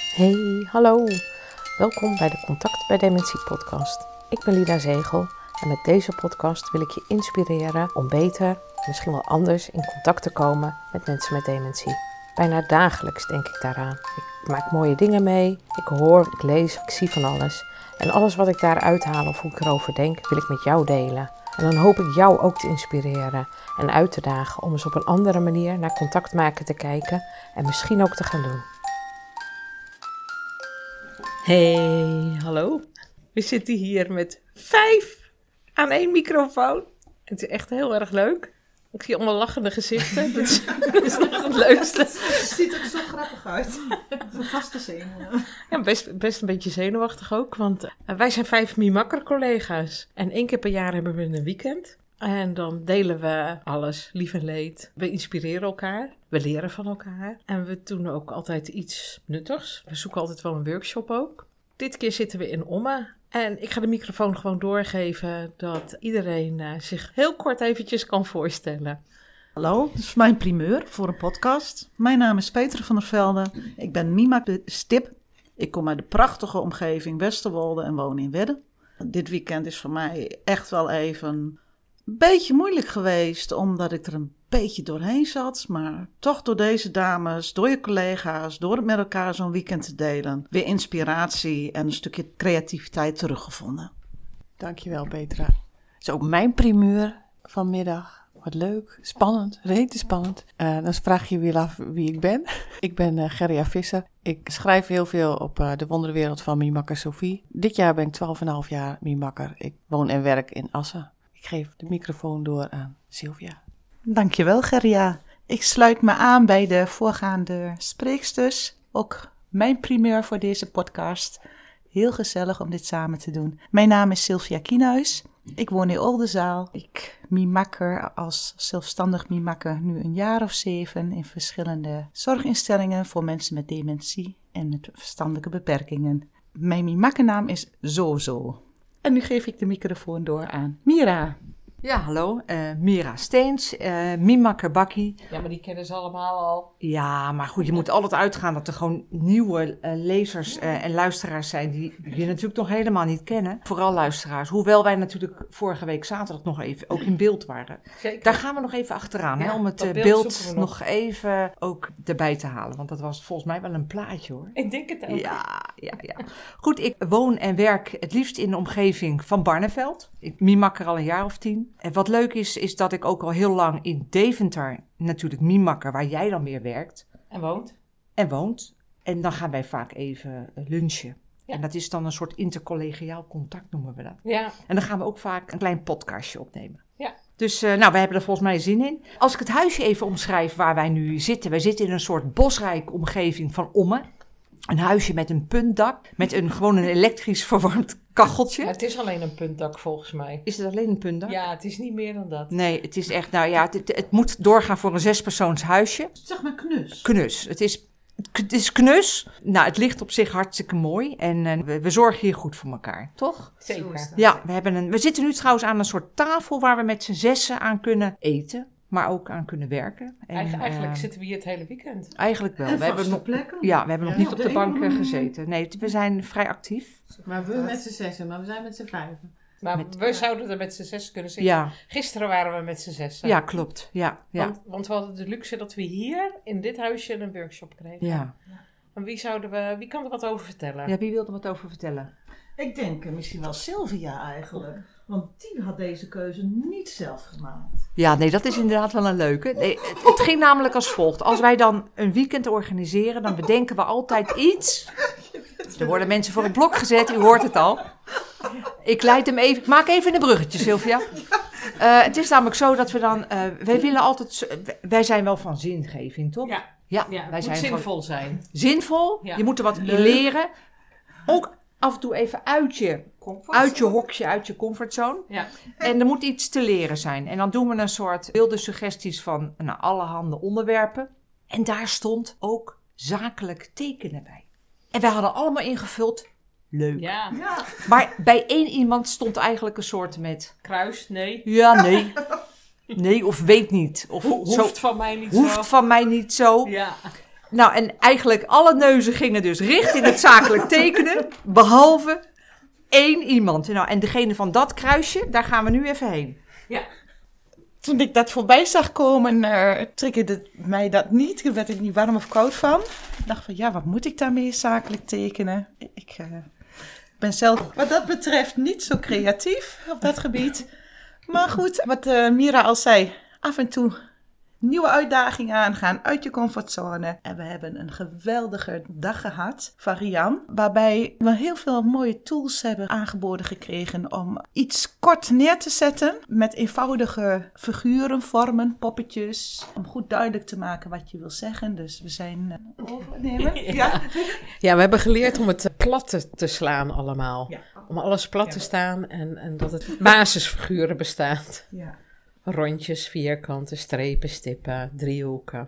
Hey, hallo. Welkom bij de Contact bij Dementie podcast. Ik ben Lida Zegel en met deze podcast wil ik je inspireren om beter, misschien wel anders, in contact te komen met mensen met dementie. Bijna dagelijks denk ik daaraan. Ik maak mooie dingen mee, ik hoor, ik lees, ik zie van alles. En alles wat ik daaruit haal of hoe ik erover denk, wil ik met jou delen. En dan hoop ik jou ook te inspireren en uit te dagen om eens op een andere manier naar contact maken te kijken en misschien ook te gaan doen. Hey, hallo. We zitten hier met 5 aan 1 microfoon. Het is echt heel erg leuk. Ik zie allemaal lachende gezichten. Dat is nog het leukste. Het ziet er zo grappig uit. Zo'n vaste zenuwen. Ja, best een beetje zenuwachtig ook. Want wij zijn 5 Mimakker collega's. En 1 keer per jaar hebben we een weekend. En dan delen we alles, lief en leed. We inspireren elkaar. We leren van elkaar. En we doen ook altijd iets nuttigs. We zoeken altijd wel een workshop ook. Dit keer zitten we in Ommen. En ik ga de microfoon gewoon doorgeven dat iedereen zich heel kort eventjes kan voorstellen. Hallo, dit is mijn primeur voor een podcast. Mijn naam is Petra van der Velde. Ik ben Mima-stip. Ik kom uit de prachtige omgeving Westerwolde en woon in Wedde. Dit weekend is voor mij echt wel even een beetje moeilijk geweest, omdat ik er een beetje doorheen zat. Maar toch door deze dames, door je collega's, door het met elkaar zo'n weekend te delen, weer inspiratie en een stukje creativiteit teruggevonden. Dankjewel, Petra. Het is ook mijn primeur vanmiddag. Wat leuk, spannend, rete spannend. Dan vraag je weer af wie ik ben. Ik ben Gerria Visser. Ik schrijf heel veel op de wonderwereld van Mimakker Sophie. Dit jaar ben ik 12,5 jaar Mimakker. Ik woon en werk in Assen. Ik geef de microfoon door aan Sylvia. Dankjewel, Gerria. Ik sluit me aan bij de voorgaande spreeksters. Ook mijn primeur voor deze podcast. Heel gezellig om dit samen te doen. Mijn naam is Sylvia Kienhuis. Ik woon in Oldenzaal. Ik mimakker als zelfstandig mimakker nu een jaar of 7 in verschillende zorginstellingen voor mensen met dementie en met verstandelijke beperkingen. Mijn mimakkernaam is Zozo. En nu geef ik de microfoon door aan Mira. Ja, hallo, Mira Steens, Mimakker Bakkie. Ja, maar die kennen ze allemaal al. Ja, maar goed, je moet altijd uitgaan dat er gewoon nieuwe lezers en luisteraars zijn die je natuurlijk nog helemaal niet kennen. Vooral luisteraars, hoewel wij natuurlijk vorige week zaterdag nog even ook in beeld waren. Zeker. Daar gaan we nog even achteraan, Ja, hè, om het dat beeld nog even ook erbij te halen. Want dat was volgens mij wel een plaatje, hoor. Ik denk het ook. Ja. Goed, ik woon en werk het liefst in de omgeving van Barneveld. Ik mimakker al een jaar of 10. En wat leuk is dat ik ook al heel lang in Deventer, natuurlijk mimakker, waar jij dan weer werkt. En woont. En dan gaan wij vaak even lunchen. Ja. En dat is dan een soort intercollegiaal contact, noemen we dat. Ja. En dan gaan we ook vaak een klein podcastje opnemen. Ja. Dus wij hebben er volgens mij zin in. Als ik het huisje even omschrijf waar wij nu zitten. Wij zitten in een soort bosrijke omgeving van Ommen. Een huisje met een puntdak, met gewoon een elektrisch verwarmd kacheltje. Ja, het is alleen een puntdak volgens mij. Is het alleen een puntdak? Ja, het is niet meer dan dat. Nee, het is echt, het moet doorgaan voor een 6-persoons huisje. Zeg maar knus. Knus. Het is knus. Nou, het ligt op zich hartstikke mooi. En we zorgen hier goed voor elkaar, toch? Zeker. Ja, we zitten nu trouwens aan een soort tafel waar we met z'n 6 aan kunnen eten. Maar ook aan kunnen werken. En, Eigenlijk zitten we hier het hele weekend. Eigenlijk wel. En We hebben vaste plekken. Ja, we hebben nog Ja, niet op de bank gezeten. Nee, we zijn vrij actief. Maar we met z'n 6, maar we zijn met z'n 5. Maar we zouden er met z'n 6 kunnen zitten. Ja, Gisteren waren we met z'n 6. ja, klopt. Ja. Want we hadden de luxe dat we hier in dit huisje een workshop kregen. Ja. En wie kan er wat over vertellen? Ja, wie wil er wat over vertellen? Ik denk misschien wel Sylvia eigenlijk. Want die had deze keuze niet zelf gemaakt. Ja, nee, dat is inderdaad wel een leuke. Nee, het ging namelijk als volgt. Als wij dan een weekend organiseren, dan bedenken we altijd iets. Er worden mensen voor het blok gezet, u hoort het al. Ik maak even een bruggetje, Sylvia. Het is namelijk zo dat we dan, wij willen altijd, wij zijn wel van zingeving, toch? Ja, wij moet zijn zinvol zijn. Zinvol, Ja. je moet er wat in leren. Ook af en toe even uit je hokje, uit je comfortzone. Ja. En er moet iets te leren zijn. En dan doen we een soort wilde suggesties van allerhande onderwerpen. En daar stond ook zakelijk tekenen bij. En wij hadden allemaal ingevuld, leuk. Ja. Maar bij één iemand stond eigenlijk een soort met, Kruis, nee. ja, nee. Nee, of weet niet. Of Hoeft van mij niet hoeft zo. van mij niet zo. Ja. Nou, en eigenlijk alle neuzen gingen dus richting het zakelijk tekenen, behalve 1 iemand. Nou, en degene van dat kruisje, daar gaan we nu even heen. Toen ik dat voorbij zag komen, triggerde mij dat niet. Daar werd ik niet warm of koud van. Ik dacht van, ja, wat moet ik daarmee zakelijk tekenen? Ik ben zelf wat dat betreft niet zo creatief op dat gebied. Maar goed, wat Mira al zei, af en toe nieuwe uitdagingen aangaan, uit je comfortzone. En we hebben een geweldige dag gehad van Rian, waarbij we heel veel mooie tools hebben aangeboden gekregen om iets kort neer te zetten met eenvoudige figuren, vormen, poppetjes, om goed duidelijk te maken wat je wil zeggen. Dus we zijn overnemen. Ja. Ja, we hebben geleerd om het plat te slaan allemaal. Ja. Om alles plat te staan en dat het basisfiguren bestaat. Ja. Rondjes, vierkanten, strepen, stippen, driehoeken.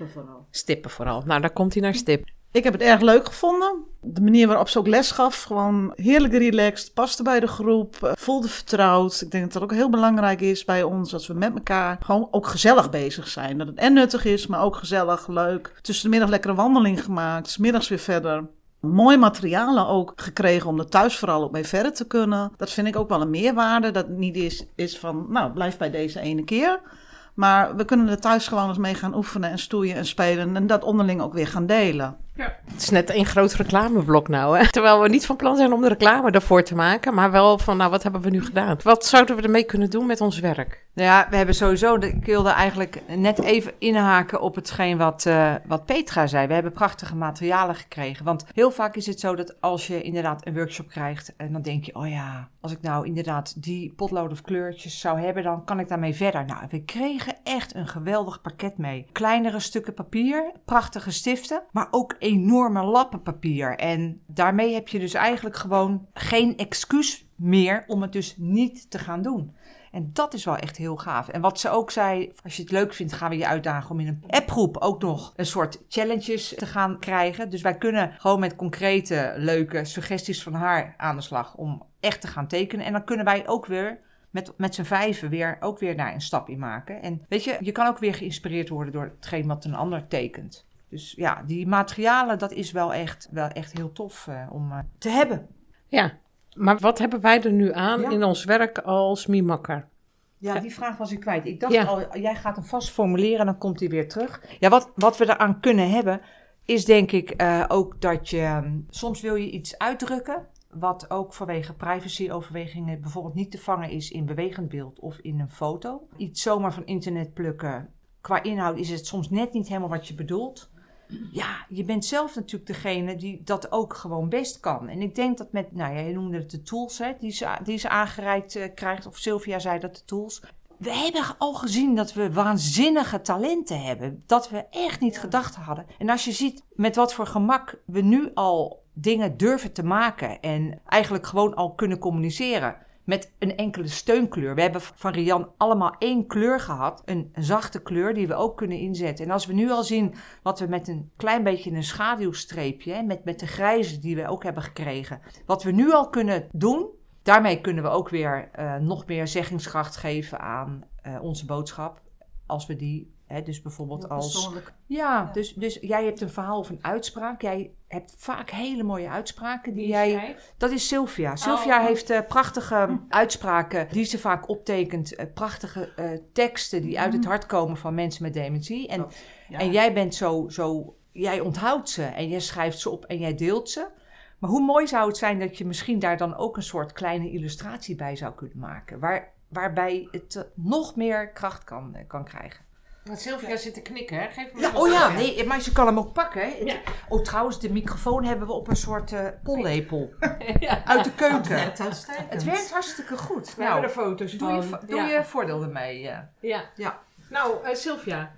Stippen vooral. Nou, daar komt hij naar stip. Ik heb het erg leuk gevonden. De manier waarop ze ook les gaf, gewoon heerlijk relaxed, paste bij de groep, voelde vertrouwd. Ik denk dat het ook heel belangrijk is bij ons, als we met elkaar gewoon ook gezellig bezig zijn. Dat het en nuttig is, maar ook gezellig, leuk. Tussen de middag lekkere wandeling gemaakt, 's middags weer verder. Mooi materialen ook gekregen om er thuis vooral ook mee verder te kunnen. Dat vind ik ook wel een meerwaarde. Dat het niet is van, nou, blijf bij deze ene keer. Maar we kunnen er thuis gewoon eens mee gaan oefenen en stoeien en spelen. En dat onderling ook weer gaan delen. Het is net één groot reclameblok nou, hè? Terwijl we niet van plan zijn om de reclame daarvoor te maken, maar wel van, nou, wat hebben we nu gedaan? Wat zouden we ermee kunnen doen met ons werk? Nou ja, we hebben sowieso, ik wilde eigenlijk net even inhaken op hetgeen wat Petra zei. We hebben prachtige materialen gekregen. Want heel vaak is het zo dat als je inderdaad een workshop krijgt en dan denk je, oh ja, als ik nou inderdaad die potlood of kleurtjes zou hebben, dan kan ik daarmee verder. Nou, we kregen echt een geweldig pakket mee. Kleinere stukken papier, prachtige stiften, maar ook enorme lappen papier. En daarmee heb je dus eigenlijk gewoon geen excuus meer om het dus niet te gaan doen. En dat is wel echt heel gaaf. En wat ze ook zei, als je het leuk vindt, gaan we je uitdagen om in een appgroep ook nog een soort challenges te gaan krijgen. Dus wij kunnen gewoon met concrete, leuke suggesties van haar aan de slag om echt te gaan tekenen. En dan kunnen wij ook weer met z'n vijven weer daar een stap in maken. En weet je kan ook weer geïnspireerd worden door hetgeen wat een ander tekent. Dus ja, die materialen, dat is wel echt heel tof om te hebben. Ja, maar wat hebben wij er nu aan in ons werk als Mimakker? Ja, die vraag was ik kwijt. Ik dacht al, jij gaat hem vast formuleren en dan komt hij weer terug. Ja, wat we eraan kunnen hebben, is denk ik ook dat je... soms wil je iets uitdrukken, wat ook vanwege privacyoverwegingen bijvoorbeeld niet te vangen is in bewegend beeld of in een foto. Iets zomaar van internet plukken. Qua inhoud is het soms net niet helemaal wat je bedoelt. Ja, je bent zelf natuurlijk degene die dat ook gewoon best kan. En ik denk dat met, nou ja, je noemde het de tools, hè, die ze aangereikt krijgt. Of Sylvia zei dat de tools. We hebben al gezien dat we waanzinnige talenten hebben. Dat we echt niet gedacht hadden. En als je ziet met wat voor gemak we nu al dingen durven te maken. En eigenlijk gewoon al kunnen communiceren. Met een enkele steunkleur. We hebben van Rian allemaal 1 kleur gehad. Een zachte kleur die we ook kunnen inzetten. En als we nu al zien wat we met een klein beetje een schaduwstreepje... met de grijze die we ook hebben gekregen... wat we nu al kunnen doen... daarmee kunnen we ook weer nog meer zeggingskracht geven aan onze boodschap. Als we die... dus bijvoorbeeld als... Ja, dus jij hebt een verhaal of een uitspraak. Jij hebt vaak hele mooie uitspraken die jij... Dat is Sylvia. Sylvia heeft prachtige uitspraken die ze vaak optekent. Prachtige teksten die uit het hart komen van mensen met dementie. En jij bent zo... Jij onthoudt ze en jij schrijft ze op en jij deelt ze. Maar hoe mooi zou het zijn dat je misschien daar dan ook een soort kleine illustratie bij zou kunnen maken. Waarbij het nog meer kracht kan krijgen. Want Sylvia zit te knikken, hè? Geef me nee, maar je kan hem ook pakken, hè? Ja. Oh, trouwens, de microfoon hebben we op een soort pollepel. Uit de keuken. Het werkt hartstikke goed. We hebben er foto's van. Doe je voordeel ermee. Ja. Nou, Sylvia,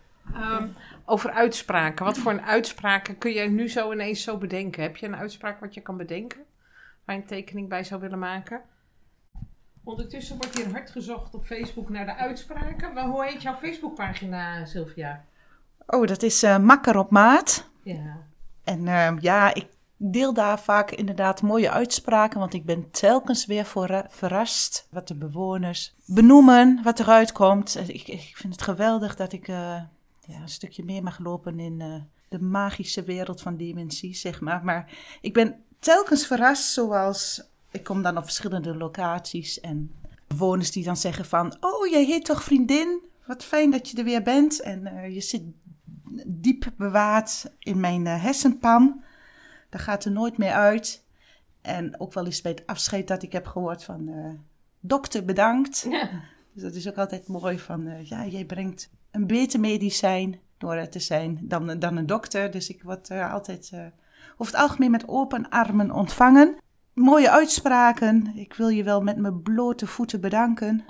over uitspraken. Wat voor een uitspraken kun jij nu zo ineens zo bedenken? Heb je een uitspraak wat je kan bedenken? Waar je een tekening bij zou willen maken? Ondertussen wordt hier hard gezocht op Facebook naar de uitspraken. Maar hoe heet jouw Facebookpagina, Sylvia? Oh, dat is Makker op Maat. Ja. En ik deel daar vaak inderdaad mooie uitspraken, want ik ben telkens weer verrast wat de bewoners benoemen, wat eruit komt. Ik vind het geweldig dat ik een stukje meer mag lopen de magische wereld van dementie, zeg maar. Maar ik ben telkens verrast, zoals ik kom dan op verschillende locaties en bewoners die dan zeggen van, oh, jij heet toch vriendin? Wat fijn dat je er weer bent. En je zit diep bewaard in mijn hersenpan. Daar gaat er nooit meer uit. En ook wel eens bij het afscheid dat ik heb gehoord van, dokter bedankt. Ja. Dus dat is ook altijd mooi van, jij brengt een beter medicijn door het te zijn dan een dokter. Dus ik word altijd over het algemeen met open armen ontvangen. Mooie uitspraken. Ik wil je wel met mijn blote voeten bedanken.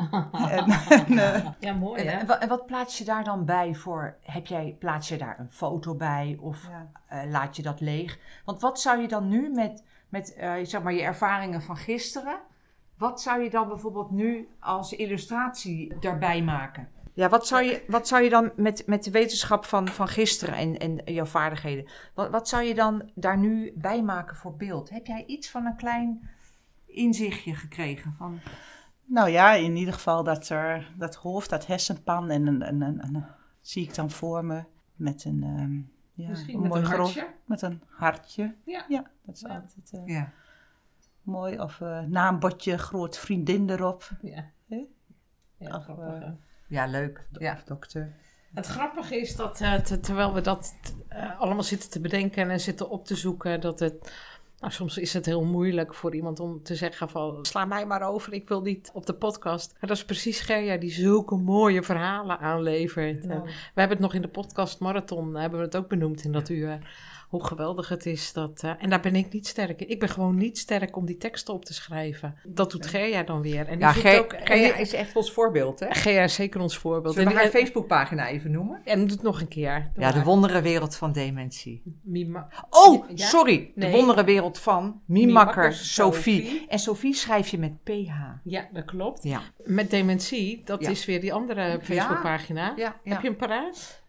Ja, mooi hè? En wat plaats je daar dan bij voor? Plaats je daar een foto bij of laat je dat leeg? Want wat zou je dan nu met zeg maar je ervaringen van gisteren, wat zou je dan bijvoorbeeld nu als illustratie daarbij maken? Ja, wat zou je dan met de wetenschap van gisteren en jouw vaardigheden, wat zou je dan daar nu bij maken voor beeld? Heb jij iets van een klein inzichtje gekregen van? Nou ja, in ieder geval dat hoofd, dat hersenpan en zie ik dan voor me met een... Misschien met een hartje? Met een hartje. Ja, dat is altijd mooi. Of naambordje, groot vriendin erop. Ja. Of, Ja, leuk. Ja, dokter. Het grappige is dat terwijl we dat allemaal zitten te bedenken en zitten op te zoeken, dat het... Nou, soms is het heel moeilijk voor iemand om te zeggen van, sla mij maar over, ik wil niet op de podcast. Maar dat is precies Gerja die zulke mooie verhalen aanlevert. Ja. We hebben het nog in de podcast Marathon, hebben we het ook benoemd in dat uur. Hoe geweldig het is dat... en daar ben ik niet sterk in. Ik ben gewoon niet sterk om die teksten op te schrijven. Dat doet Gerja dan weer. En die zoekt ook, Gerja is echt ons voorbeeld, hè? Gerja is zeker ons voorbeeld. Zullen we haar Facebookpagina even noemen? En doe het nog een keer. Ja, de wonderenwereld van dementie. Ja? Sorry. Nee. De wonderenwereld van Miemakker Miemakker Sophie. Sophie. En Sophie schrijf je met PH. Ja, dat klopt. Ja. Met dementie, dat Ja. is weer die andere Facebookpagina. Ja. Heb je hem paraat?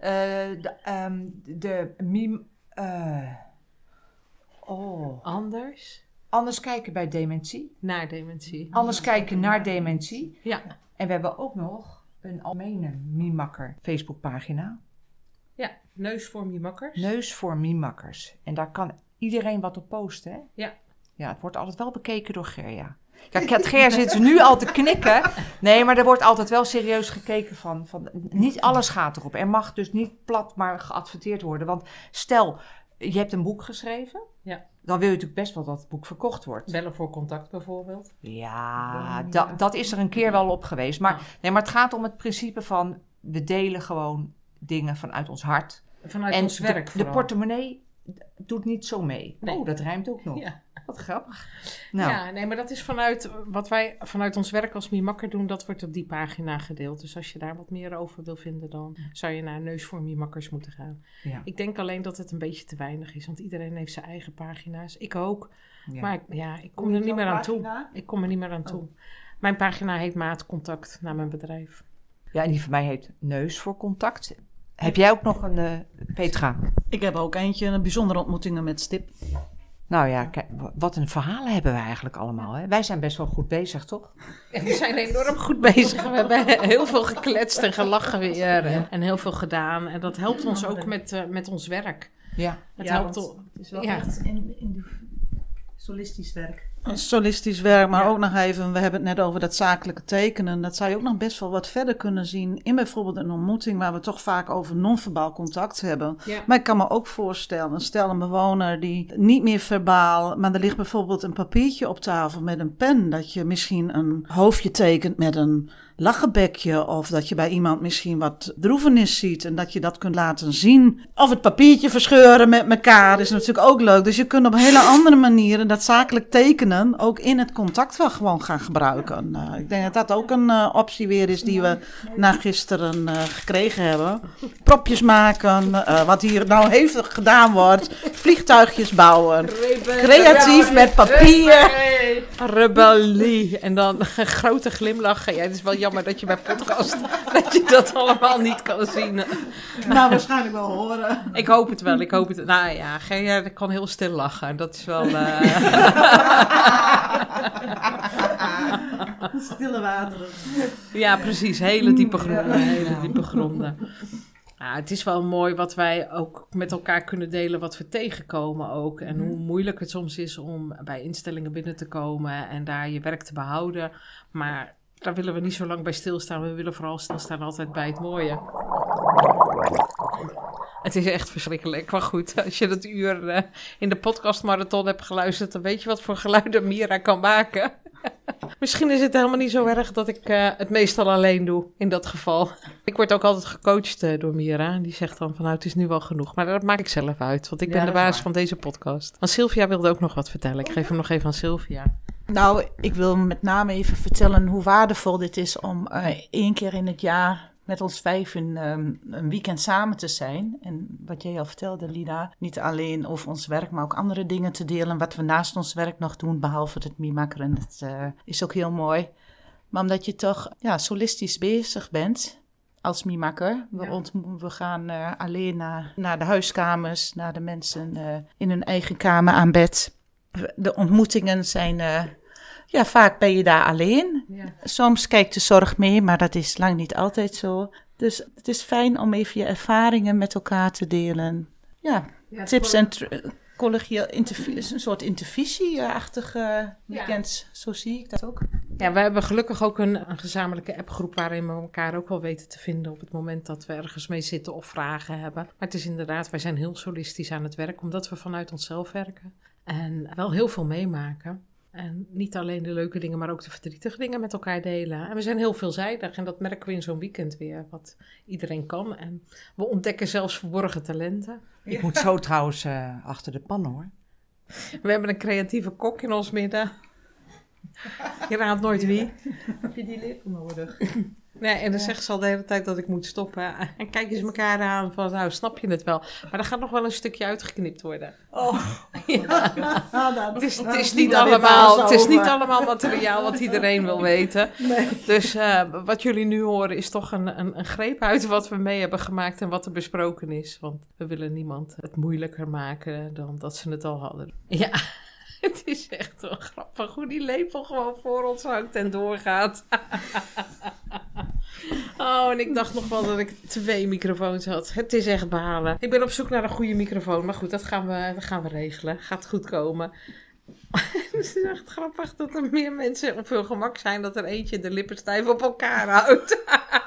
Anders kijken bij dementie. Naar dementie. Anders kijken naar dementie. Ja. En we hebben ook nog een algemene Miemakker Facebookpagina. Ja, neus voor Miemakkers. Neus voor Miemakkers. En daar kan iedereen wat op posten, hè? Ja. Ja, het wordt altijd wel bekeken door Gerja. Kijk, Gerja zit nu al te knikken. Nee, maar er wordt altijd wel serieus gekeken van niet alles gaat erop. Er mag dus niet plat maar geadverteerd worden. Want stel, je hebt een boek geschreven. Ja. Dan wil je natuurlijk best wel dat het boek verkocht wordt. Bellen voor contact bijvoorbeeld. Ja, dat is er een keer wel op geweest. Maar het gaat om het principe van, we delen gewoon dingen vanuit ons hart. Vanuit ons werk de vooral. portemonnee doet niet zo mee. Nee. Oh, dat rijmt ook nog. Ja. Wat grappig. Nou, Ja, nee, maar dat is vanuit wat wij vanuit ons werk als Miemakker doen, dat wordt op die pagina gedeeld. Dus als je daar wat meer over wil vinden, dan zou je naar Neus voor Miemakkers moeten gaan. ja. Ik denk alleen dat het een beetje te weinig is, want iedereen heeft zijn eigen pagina's. Ik ook, Ja. maar ik kom er niet meer aan toe. Pagina? Ik kom er niet meer aan toe. Mijn pagina heet Maatcontact naar mijn bedrijf. Ja, en die van mij heet Neus voor Contact. Heb jij ook nog een, Petra? Ik heb ook eentje, bijzondere ontmoetingen met Stip. Nou ja, kijk, wat een verhalen hebben wij eigenlijk allemaal. Hè? Wij zijn best wel goed bezig, toch? En we zijn enorm goed bezig. We hebben heel veel gekletst en gelachen weer en heel veel gedaan. En dat helpt ons ook met ons werk. Ja. Het helpt want het is wel ja. echt solistisch werk. Solistisch werk, maar ook nog even, we hebben het net over dat zakelijke tekenen. Dat zou je ook nog best wel wat verder kunnen zien in bijvoorbeeld een ontmoeting waar we toch vaak over non-verbaal contact hebben. Ja. Maar ik kan me ook voorstellen, stel een bewoner die niet meer verbaal, maar er ligt bijvoorbeeld een papiertje op tafel met een pen, dat je misschien een hoofdje tekent met een lachenbekje of dat je bij iemand misschien wat droevenis ziet en dat je dat kunt laten zien. Of het papiertje verscheuren met elkaar is natuurlijk ook leuk. Dus je kunt op hele andere manieren dat zakelijk tekenen ook in het contact wel gewoon gaan gebruiken. Ik denk dat dat ook een optie weer is die we na gisteren gekregen hebben. Propjes maken, wat hier nou hevig gedaan wordt. Vliegtuigjes bouwen. Creatief met papier. Rebellie. En dan een grote glimlach. Ja, het is wel jammer dat je bij podcast dat je dat allemaal niet kan zien. Nou, waarschijnlijk wel horen. Ik hoop het wel. Nou ja, Gerja kan heel stil lachen. Dat is wel... Stille wateren. Ja, precies. Hele diepe gronden. Hele diepe gronden. Ja, het is wel mooi wat wij ook met elkaar kunnen delen, wat we tegenkomen ook. En hoe moeilijk het soms is om bij instellingen binnen te komen en daar je werk te behouden. Maar daar willen we niet zo lang bij stilstaan. We willen vooral stilstaan altijd bij het mooie. Het is echt verschrikkelijk. Maar goed, als je dat uur in de podcastmarathon hebt geluisterd, dan weet je wat voor geluiden Mira kan maken. Misschien is het helemaal niet zo erg dat ik het meestal alleen doe, in dat geval. Ik word ook altijd gecoacht door Mira. Die zegt dan van, nou, het is nu wel genoeg. Maar dat maak ik zelf uit, want ik ben de baas van deze podcast. Want Sylvia wilde ook nog wat vertellen. Ik geef hem nog even aan Sylvia. Nou, ik wil met name even vertellen hoe waardevol dit is om 1 keer in het jaar met ons 5 een weekend samen te zijn. En wat jij al vertelde, Lida, niet alleen over ons werk, maar ook andere dingen te delen. Wat we naast ons werk nog doen, behalve het miemakkeren. Dat is ook heel mooi. Maar omdat je toch solistisch bezig bent als miemakker. We gaan alleen naar de huiskamers, naar de mensen in hun eigen kamer aan bed. De ontmoetingen zijn... vaak ben je daar alleen. Ja. Soms kijkt de zorg mee, maar dat is lang niet altijd zo. Dus het is fijn om even je ervaringen met elkaar te delen. Ja, tips en collegiaal een soort intervisie-achtig weekend. Zo zie ik dat ook. Ja, we hebben gelukkig ook een gezamenlijke appgroep waarin we elkaar ook wel weten te vinden op het moment dat we ergens mee zitten of vragen hebben. Maar het is inderdaad, wij zijn heel solistisch aan het werk, omdat we vanuit onszelf werken. En wel heel veel meemaken. En niet alleen de leuke dingen, maar ook de verdrietige dingen met elkaar delen. En we zijn heel veelzijdig en dat merken we in zo'n weekend weer, wat iedereen kan. En we ontdekken zelfs verborgen talenten. Ik moet zo trouwens achter de pan, hoor. We hebben een creatieve kok in ons midden. Je raadt nooit wie. Heb je die lepel nodig? Nee, en dan zegt ze al de hele tijd dat ik moet stoppen. En kijken ze elkaar aan van, nou, snap je het wel? Maar er gaat nog wel een stukje uitgeknipt worden. Oh. Ja. Het is niet allemaal materiaal wat iedereen wil weten. Nee. Dus wat jullie nu horen is toch een greep uit wat we mee hebben gemaakt en wat er besproken is. Want we willen niemand het moeilijker maken dan dat ze het al hadden. Ja. Het is echt wel grappig hoe die lepel gewoon voor ons hangt en doorgaat. Oh, en ik dacht nog wel dat ik 2 microfoons had. Het is echt balen. Ik ben op zoek naar een goede microfoon. Maar goed, dat gaan we regelen. Gaat goed komen. Het is echt grappig dat er meer mensen op hun gemak zijn. Dat er eentje de lippen stijf op elkaar houdt.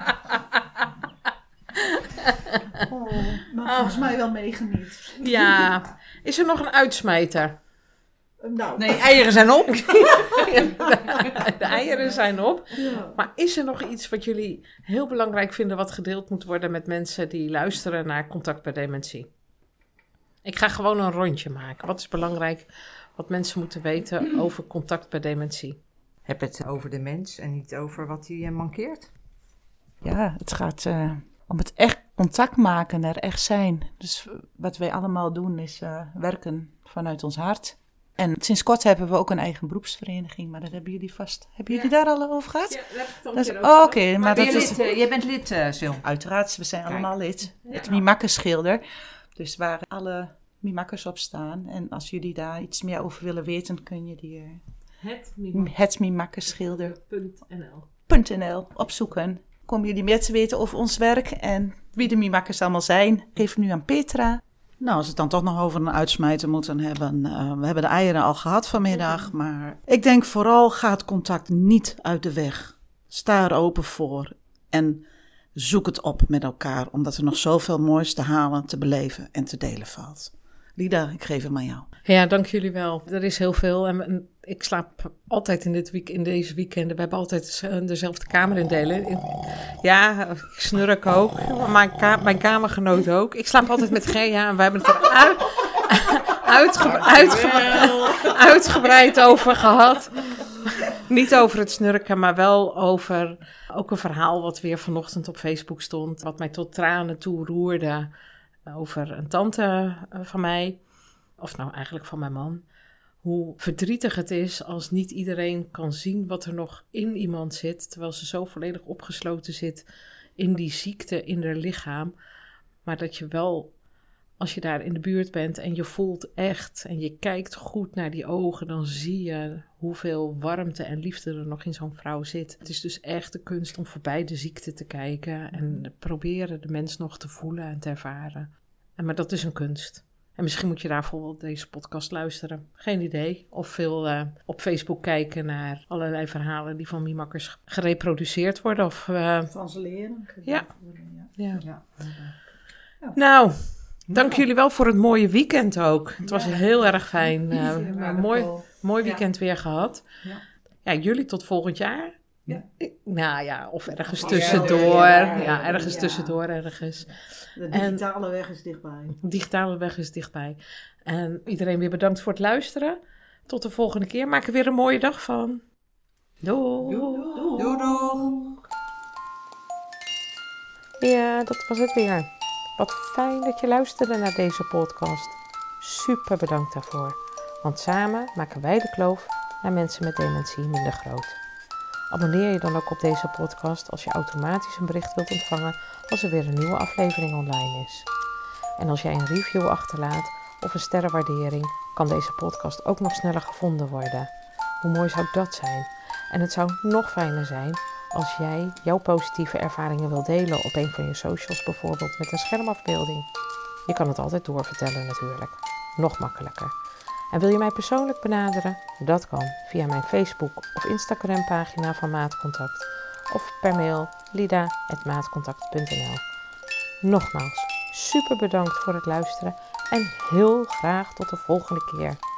Maar volgens mij wel meegeniet. Ja. Is er nog een uitsmijter? Nou. Nee, eieren zijn op. De eieren zijn op. Ja. Maar is er nog iets wat jullie heel belangrijk vinden wat gedeeld moet worden met mensen die luisteren naar Contact bij Dementie? Ik ga gewoon een rondje maken. Wat is belangrijk wat mensen moeten weten over Contact bij Dementie? Heb het over de mens en niet over wat hij mankeert? Ja, het gaat om het echt contact maken, er echt zijn. Dus wat wij allemaal doen is werken vanuit ons hart. En sinds kort hebben we ook een eigen beroepsvereniging, maar dat hebben jullie vast. Hebben jullie daar al over gehad? Ja, daar heb ik het ook oké, maar dat is... Jij bent lid, Sil. Uiteraard, we zijn allemaal lid. Ja. Het mimakkerschilder. Dus waar alle mimakkers op staan. En als jullie daar iets meer over willen weten, kun je die het mimakkerschilder.nl opzoeken. Komen jullie meer te weten over ons werk en wie de mimakkers allemaal zijn. Geef nu aan Petra. Nou, als we het dan toch nog over een uitsmijter moeten hebben. We hebben de eieren al gehad vanmiddag. Maar ik denk vooral gaat contact niet uit de weg. Sta er open voor. En zoek het op met elkaar. Omdat er nog zoveel moois te halen, te beleven en te delen valt. Lida, ik geef hem aan jou. Ja, dank jullie wel. Er is heel veel. En ik slaap altijd in deze weekenden. We hebben altijd dezelfde kamerindeling. Ja, ik snurk ook. Mijn kamergenoot ook. Ik slaap altijd met Gerja en wij hebben het er uitgebreid over gehad. Niet over het snurken, maar wel over ook een verhaal wat weer vanochtend op Facebook stond. Wat mij tot tranen toe roerde. Over een tante van mij. Of nou eigenlijk van mijn man. Hoe verdrietig het is als niet iedereen kan zien wat er nog in iemand zit. Terwijl ze zo volledig opgesloten zit in die ziekte in haar lichaam. Maar dat je wel als je daar in de buurt bent en je voelt echt en je kijkt goed naar die ogen, dan zie je hoeveel warmte en liefde er nog in zo'n vrouw zit. Het is dus echt de kunst om voorbij de ziekte te kijken en proberen de mens nog te voelen en te ervaren. Maar dat is een kunst. En misschien moet je daarvoor wel deze podcast luisteren. Geen idee. Of veel op Facebook kijken naar allerlei verhalen die van Mimakkers gereproduceerd worden. Of, Van ze leren. Ja. Ja. Nou, dank jullie wel voor het mooie weekend ook. Het was heel erg fijn. Een mooi weekend weer gehad. Ja, jullie tot volgend jaar. Ja. Nou ja, of ergens tussendoor. Ja, ergens tussendoor ergens. De digitale weg is dichtbij. De digitale weg is dichtbij. En iedereen weer bedankt voor het luisteren. Tot de volgende keer. Maak er weer een mooie dag van. Doei. Doei. Ja, dat was het weer. Wat fijn dat je luisterde naar deze podcast. Super bedankt daarvoor. Want samen maken wij de kloof naar mensen met dementie minder groot. Abonneer je dan ook op deze podcast als je automatisch een bericht wilt ontvangen als er weer een nieuwe aflevering online is. En als jij een review achterlaat of een sterrenwaardering, kan deze podcast ook nog sneller gevonden worden. Hoe mooi zou dat zijn? En het zou nog fijner zijn als jij jouw positieve ervaringen wilt delen op een van je socials, bijvoorbeeld met een schermafbeelding. Je kan het altijd doorvertellen natuurlijk. Nog makkelijker. En wil je mij persoonlijk benaderen? Dat kan via mijn Facebook of Instagram pagina van Maatcontact of per mail lida@maatcontact.nl. Nogmaals, super bedankt voor het luisteren en heel graag tot de volgende keer.